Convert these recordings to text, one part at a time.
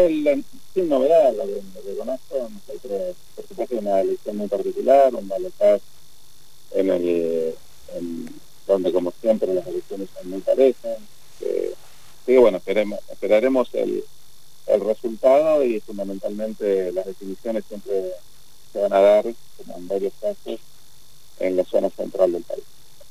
sin novedad, lo que conozco, nosotros, por supuesto, una elección muy particular, un balotaje en el, donde como siempre las elecciones son muy parejas, que bueno, esperaremos el resultado y fundamentalmente las definiciones siempre se van a dar, como en varios casos, en la zona central del país.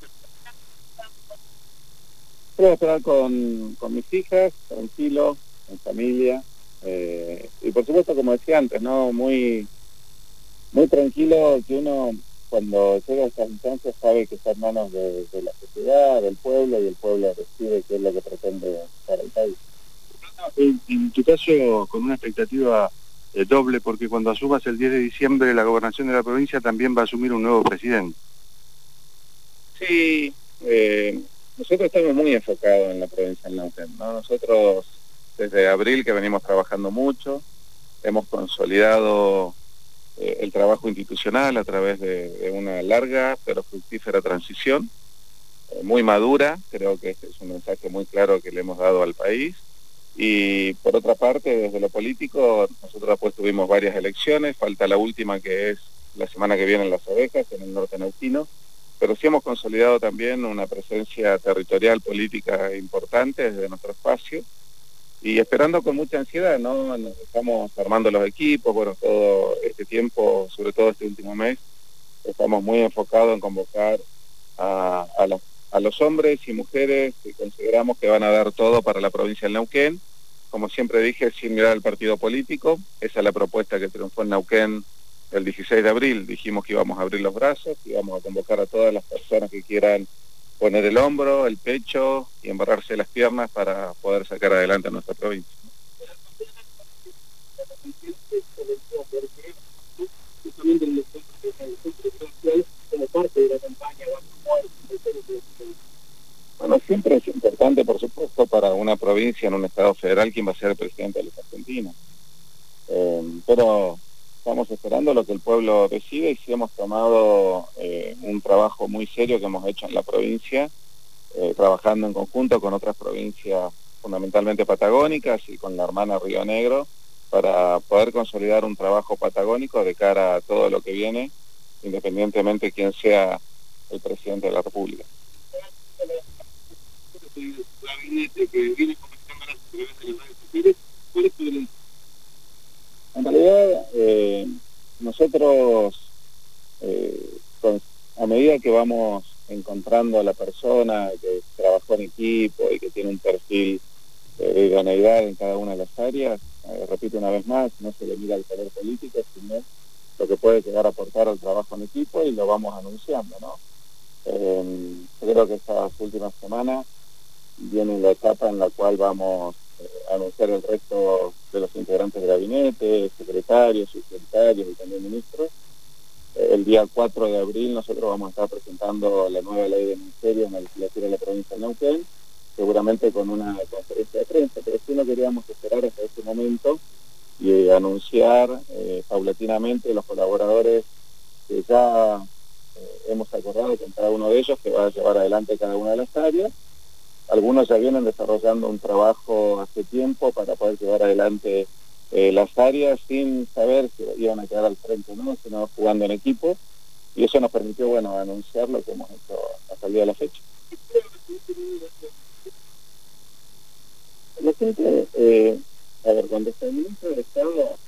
Quiero esperar con mis hijas, tranquilo, en familia, y por supuesto, como decía antes, ¿no? Muy tranquilo, que uno cuando llega a estas instancias sabe que está en manos de la sociedad, del pueblo, y el pueblo decide qué es lo que pretende para el país. En tu caso, con una expectativa doble, porque cuando asumas el 10 de diciembre la gobernación de la provincia también va a asumir un nuevo presidente. Sí, nosotros estamos muy enfocados en la provincia del Neuquén, ¿no? Nosotros desde abril que venimos trabajando mucho, hemos consolidado el trabajo institucional a través de una larga pero fructífera transición, muy madura. Creo que este es un mensaje muy claro que le hemos dado al país. Y por otra parte, desde lo político, nosotros pues tuvimos varias elecciones, falta la última que es la semana que viene en Las Abejas, en el norte neuquino, pero sí hemos consolidado también una presencia territorial política importante desde nuestro espacio, y esperando con mucha ansiedad, ¿no? Nos estamos armando los equipos, bueno, todo este tiempo, sobre todo este último mes, estamos muy enfocados en convocar a los hombres y mujeres que consideramos que van a dar todo para la provincia del Neuquén. Como siempre dije, sin mirar al partido político, esa es la propuesta que triunfó en Neuquén el 16 de abril. Dijimos que íbamos a abrir los brazos, que íbamos a convocar a todas las personas que quieran poner el hombro, el pecho y embarrarse las piernas para poder sacar adelante a nuestra provincia. Bueno, siempre es importante, por supuesto, para una provincia en un estado federal quién va a ser el presidente de los argentinos. Pero estamos esperando lo que el pueblo decide, y sí hemos tomado un trabajo muy serio que hemos hecho en la provincia, trabajando en conjunto con otras provincias fundamentalmente patagónicas y con la hermana Río Negro, para poder consolidar un trabajo patagónico de cara a todo lo que viene, independientemente de quién sea el presidente de la República. En realidad, nosotros, a medida que vamos encontrando a la persona que trabajó en equipo y que tiene un perfil de idoneidad en cada una de las áreas, repito una vez más, no se le mira el color político, sino lo que puede llegar a aportar al trabajo en equipo, y lo vamos anunciando, ¿no? Creo que estas últimas semanas viene la etapa en la cual vamos a anunciar el resto de los integrantes del gabinete, secretarios, subsecretarios y también ministros. El día 4 de abril nosotros vamos a estar presentando la nueva ley de ministerios en la legislatura de la provincia de Neuquén, seguramente con una conferencia de prensa, pero sí no queríamos esperar hasta ese momento y anunciar paulatinamente los colaboradores que ya hemos acordado con cada uno de ellos, que va a llevar adelante cada una de las áreas. Algunos ya vienen desarrollando un trabajo hace tiempo para poder llevar adelante las áreas sin saber si iban a quedar al frente o no, sino jugando en equipo, y eso nos permitió, bueno, anunciar lo que hemos hecho hasta el día de la fecha. La gente, a ver, cuando está el ministro del Estado,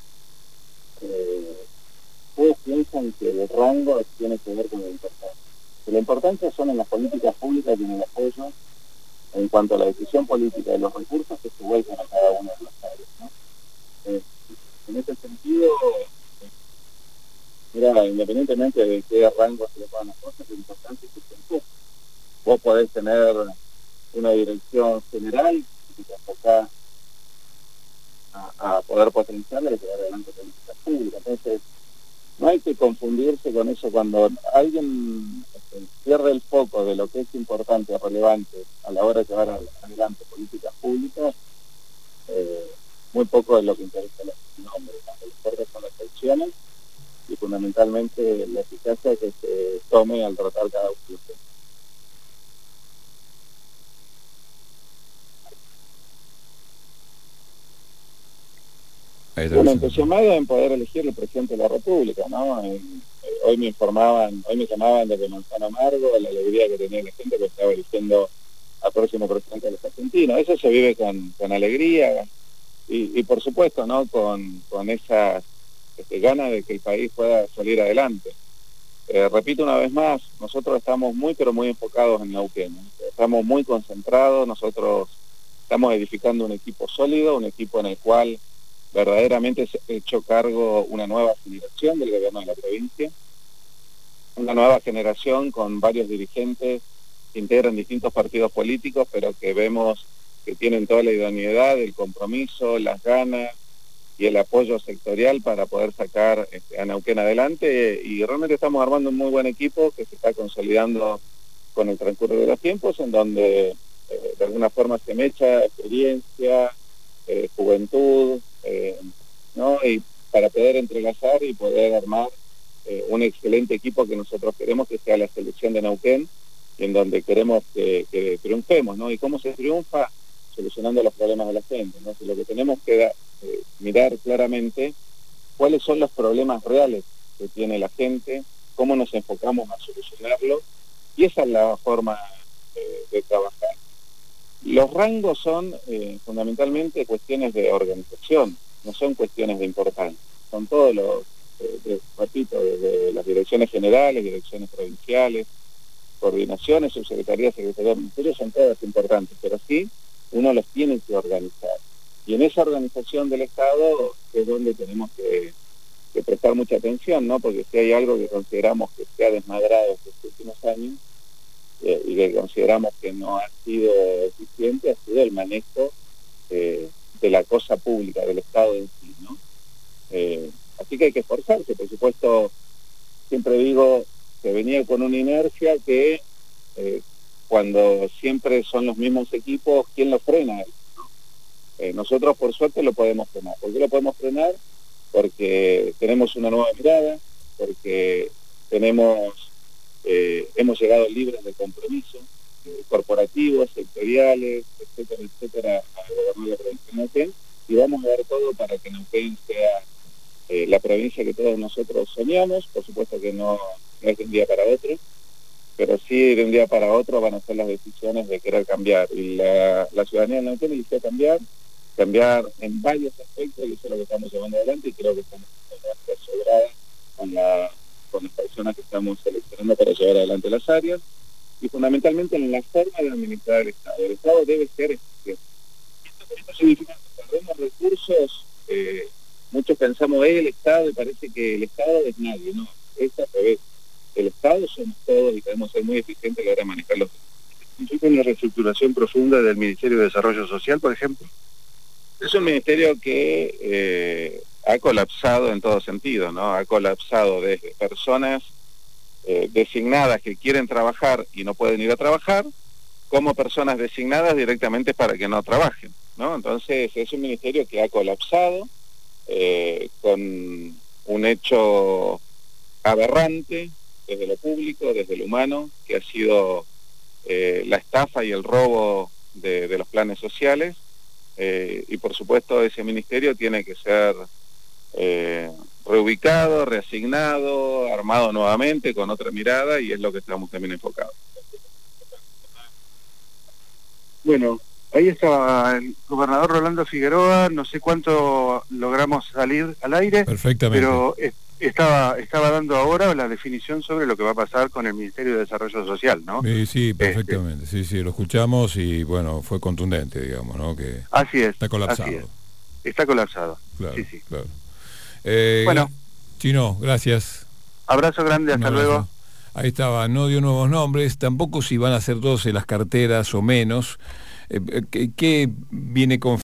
todos piensan que el rango tiene que ver con la importancia. La importancia son en las políticas públicas y en el apoyo en cuanto a la decisión política de los recursos que se vuelven a cada una de las áreas, ¿no? En ese sentido, mira, independientemente de qué rango se le pongan las cosas, lo importante es que se enfoque. Vos podés tener una dirección general y te enfocás a poder potenciar y llevar adelante políticas públicas. Entonces, no hay que confundirse con eso. Cuando alguien pierde el foco de lo que es importante, relevante a la hora de llevar adelante políticas públicas, muy poco es lo que interesa a los nombres. Lo importante son las acciones y fundamentalmente la eficacia que se tome al tratar cada uno de los temas. Bueno, entusiasmado en poder elegir el presidente de la República, ¿no? Hoy me llamaban desde Manzano Amargo, la alegría que tenía la gente que estaba eligiendo al próximo presidente de los argentinos. Eso se vive con alegría y por supuesto, ¿no? Con esas ganas de que el país pueda salir adelante. Repito una vez más, nosotros estamos muy pero muy enfocados en Neuquén, ¿no? Estamos muy concentrados, nosotros estamos edificando un equipo sólido, un equipo en el cual verdaderamente se ha hecho cargo una nueva generación del gobierno de la provincia, una nueva generación con varios dirigentes que integran distintos partidos políticos, pero que vemos que tienen toda la idoneidad, el compromiso, las ganas y el apoyo sectorial para poder sacar a Neuquén adelante, y realmente estamos armando un muy buen equipo que se está consolidando con el transcurso de los tiempos, en donde de alguna forma se mecha experiencia, juventud, ¿no? Y para poder entrelazar y poder armar un excelente equipo que nosotros queremos que sea la selección de Neuquén, en donde queremos que triunfemos, ¿no? ¿Y cómo se triunfa? Solucionando los problemas de la gente, ¿no? Si lo que tenemos que mirar claramente cuáles son los problemas reales que tiene la gente, cómo nos enfocamos a solucionarlo, y esa es la forma de trabajar. Los rangos son fundamentalmente cuestiones de organización, no son cuestiones de importancia. Son todos los, repito, desde las direcciones generales, direcciones provinciales, coordinaciones, subsecretarías, secretarías de ministerios, son todas importantes, pero sí uno los tiene que organizar. Y en esa organización del Estado es donde tenemos que prestar mucha atención, ¿no? Porque si hay algo que consideramos que se ha desmadrado estos últimos años, y que consideramos que no ha sido eficiente, ha sido el manejo de la cosa pública, del Estado en sí, ¿no? Así que hay que esforzarse, por supuesto. Siempre digo que venía con una inercia que cuando siempre son los mismos equipos, ¿quién lo frena? Nosotros por suerte lo podemos frenar. ¿Por qué lo podemos frenar? Porque tenemos una nueva mirada, porque hemos llegado libres de compromiso, corporativos, sectoriales, etcétera, etcétera, al gobierno de la provincia de Neuquén, y vamos a dar todo para que Neuquén sea la provincia que todos nosotros soñamos. Por supuesto que no es de un día para otro, pero sí de un día para otro van a ser las decisiones de querer cambiar, y la ciudadanía de Neuquén eligió cambiar en varios aspectos, y eso es lo que estamos llevando adelante, y creo que estamos sobradas con las personas que estamos seleccionando para llevar adelante las áreas, y fundamentalmente en la forma de administrar el Estado. El Estado debe ser eficiente. Esto significa que perdemos recursos, muchos pensamos el Estado y parece que el Estado es nadie, no, es al revés. El Estado somos todos y debemos ser muy eficientes a la hora de manejar los recursos. ¿Significa una reestructuración profunda del Ministerio de Desarrollo Social, por ejemplo? Es un ministerio que ha colapsado en todo sentido, ¿no? Ha colapsado desde personas designadas que quieren trabajar y no pueden ir a trabajar, como personas designadas directamente para que no trabajen, ¿no? Entonces es un ministerio que ha colapsado con un hecho aberrante desde lo público, desde lo humano, que ha sido la estafa y el robo de los planes sociales. Y por supuesto ese ministerio tiene que ser reubicado, reasignado, armado nuevamente con otra mirada, y es lo que estamos también enfocados. Bueno, ahí estaba el gobernador Rolando Figueroa, no sé cuánto logramos salir al aire, perfectamente, pero estaba dando ahora la definición sobre lo que va a pasar con el Ministerio de Desarrollo Social, ¿no? Sí, perfectamente, sí, lo escuchamos y bueno, fue contundente, digamos, ¿no? Que así es, está colapsado. así es. Está colapsado, claro, sí. Claro. Bueno, Chino, gracias. Abrazo grande, hasta luego. Ahí estaba, no dio nuevos nombres, tampoco si van a ser todos en las carteras o menos. ¿Qué viene con